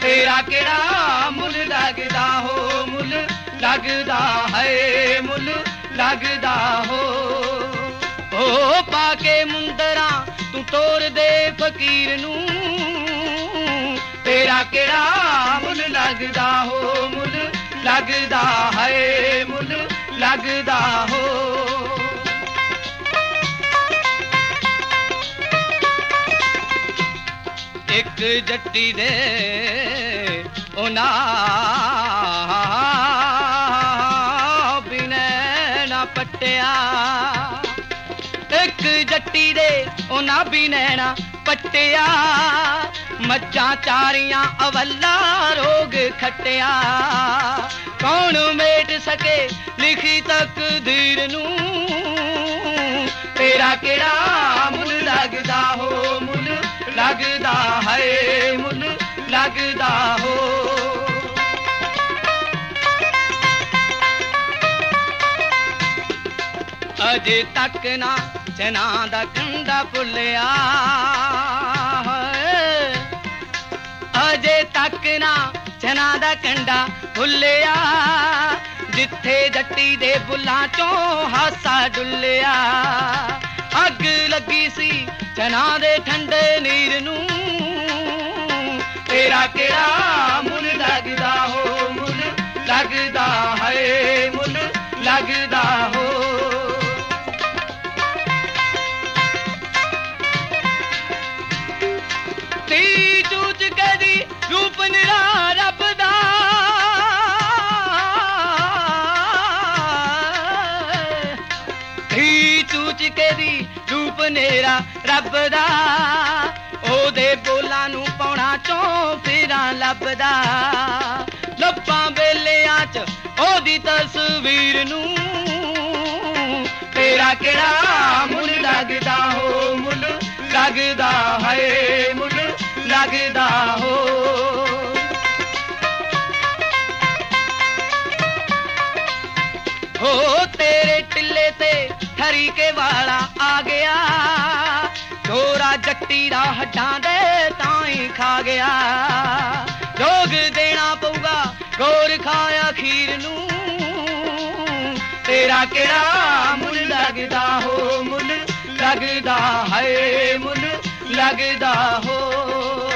तेरा केड़ा मुल लगदा हो, मुल लगदा है, मुल लगदा हो। ओ पाके मुंदरा तू तोड़ दे फकीर नू, तेरा केड़ा मुल लगदा हो, मुल लगदा है, मुल लगदा हो। एक जट्टी दे ओना बिनैना पट्टिया, एक जट्टी दे ओना बिनैना पट्टिया, मज्जां चारियां अवल्ला रोग खट्टिया। कौन मेट सके लिखी तकदीर नू, तेरा केड़ा मुल लगदा हो, मुल लगदा है, मुल लगदा हो। अजे तक ना चना दा कंडा भुल्लिया, अजे तक ना चना दा कंडा भुल्लिया, जिथे जट्टी दे बुल्लां चों हासा डुल्लिया। अग लगी सी चना दे ठंडे नीर नू, तेरा केड़ा मुल लगदा हो, मुल लगदा है, मुल लगदा हो। ती चूच कदी रूप निरा रब दा, ती चूच कदी रूप नेरा रब दा, ओदे बोलां नू पौना चों फिरां लभदा। लब्बां बेलियां च ओदी तस्वीर नू, तेरा केड़ा मुल लगदा हो, मुल लगदा है, मुल लगदा हो। हो तेरे टिल्ले ते ठरी के वाला आ गया, चोरा जट्टी दा हड्डां दे ताईं खा गया। जोग देना पऊगा गोर खाया खीर नू, तेरा केड़ा मुल लगदा हो, मुल लगदा है, मुल लगदा हो।